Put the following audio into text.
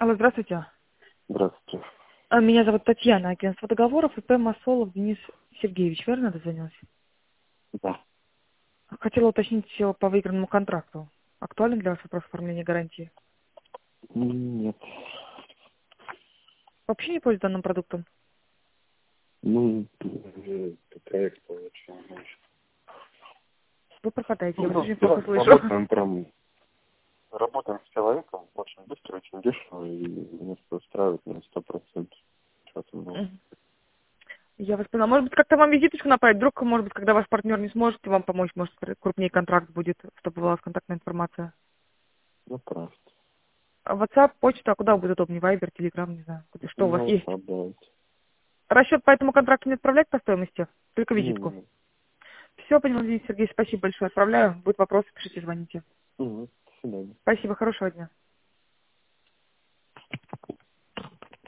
Алло, здравствуйте. Здравствуйте. Меня зовут Татьяна, агентство договоров, ИП Масолов Денис Сергеевич, верно дозвонилась? Да. Хотела уточнить все по выигранному контракту. Актуален для вас вопрос оформления гарантии? Нет. Вообще не пользуюсь данным продуктом? Ну, проект получил. Вы пропадаете, я вас Ну, очень плохо слышу. работаем с человеком очень быстро, очень дешево, и меня все устраивает на 100%. Сейчас Мгм. Я вас поняла. Может быть, как-то вам визиточку направить? Вдруг, может быть, когда ваш партнер не сможет вам помочь, может, крупнее контракт будет, чтобы была у вас контактная информация. направьте. А WhatsApp, почта, а куда будет удобнее? Viber, Telegram, не знаю. Что у вас На есть? WhatsApp давайте. Расчет по этому контракту не отправлять по стоимости? Только визитку. Не. Все, понял, Денис Сергеевич, спасибо большое. Отправляю. Будут вопросы, пишите, звоните. До свидания. Спасибо, хорошего дня.